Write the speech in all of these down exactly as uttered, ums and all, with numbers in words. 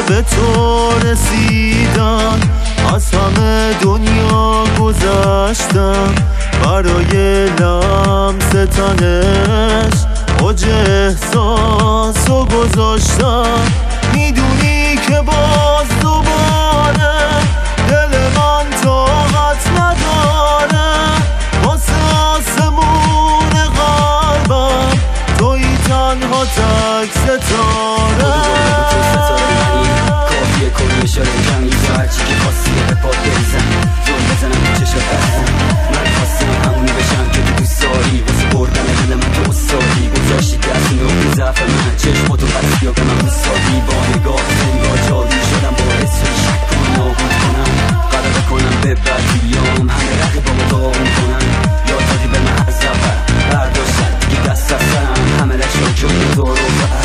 به تو رسیدن، از همه دنیا گذشتم، برای لمس تنش اوج احساسو گذاشتم. میدونی که باز دوباره دل من طاقت نداره، واسه آسمون قلبم توی تنها تک ستاره. کافیه کنی اشاره کمی تو هرچی که خواستی به پا بریزم، زور بزنم تو چشات هستم. من خواستم همونی بشم که تو دوست داری، واسه بردن دل من تو استادی گذاشتی دست نقطه ضعف من، چشماتو بستی یا به من دوستادی. با نگاه انگار جادو شدم، باعث شدی شک کنم نابود کنم، غلبه کنم به بدیام، همه رقیبامو داغون کنم. یا دادی به من از اول برداشتن دیگه دست از سرم، همه لشان جون دور و بر.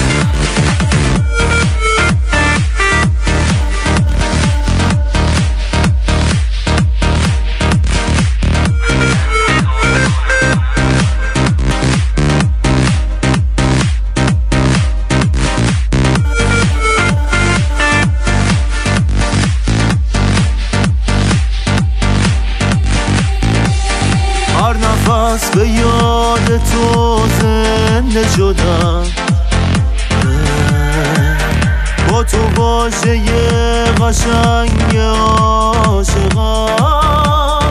هر نفس به یاد تو زنده شدم، با تو باشه یه قشنگ عاشقم.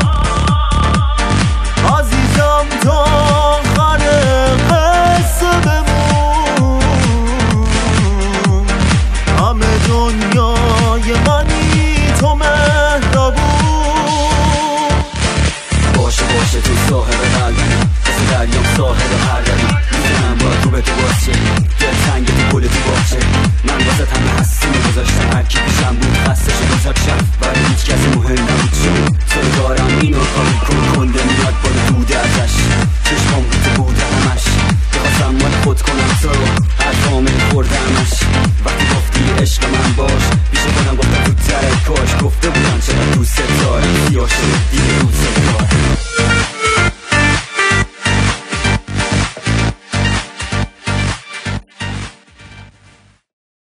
عزیزم تا آخر قصه بمون، همه دنیای منی تو مهربون. باشه باشه تو صاحب قلبم، مثل دریام ساحل هر دری، میزنم با تو به تو باشه، دل تنگ تو گل تو باشه. من واسه همه هستیم گذاشتم، هر کی پیشم بود خستش گذاشتم، برای هیچ کسی مهم نبود چون تو دارم اینو کاری کن کنده میاد بالا دوده ازش. چشمام رو تو بوده همش، بخواستم مال خود کنم تو رو هر کامل خورده همش.